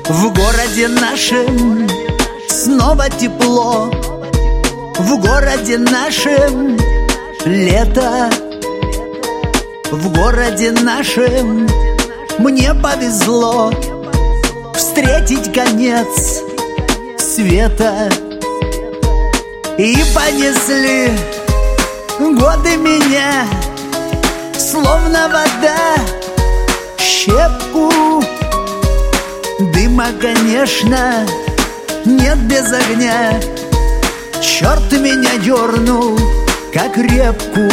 В городе нашем снова тепло, в городе нашем лето, в городе нашем мне повезло встретить конец света. И понесли годы меня, словно вода, щепку дыма, конечно, нет без огня. Черт меня дернул, как репку.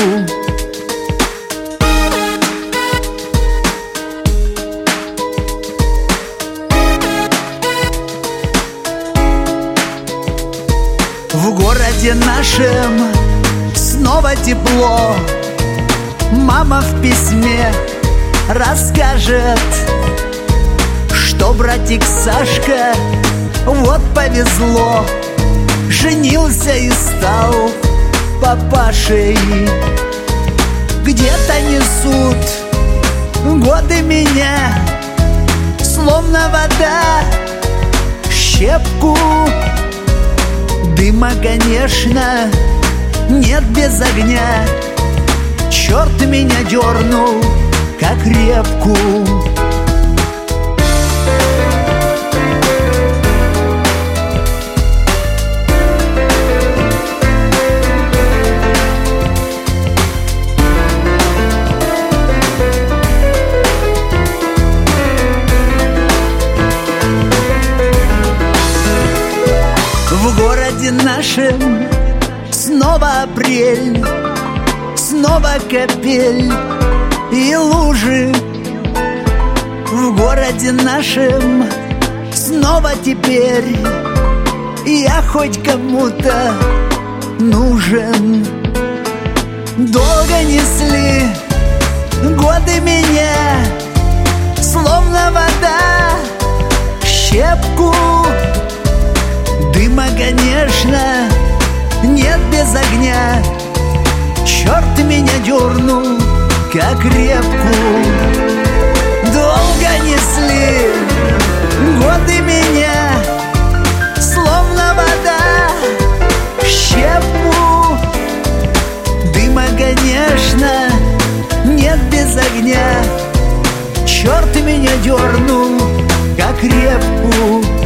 В городе нашем снова тепло, мама в письме расскажет, что братик Сашка вот повезло, женился и стал папашей. Где-то несут годы меня, словно вода, щепку дыма, конечно, нет без огня. Черт меня дернул, как репку. В городе нашем снова апрель, снова капель и лужи. В городе нашем снова теперь я хоть кому-то нужен. Долго несли годы меня, словно вода, щепку дыма, конечно, нет без огня. Черт меня дернул, как репку. Долго несли годы меня, словно вода, щепку дыма, конечно, нет без огня. Черт меня дернул, как репку.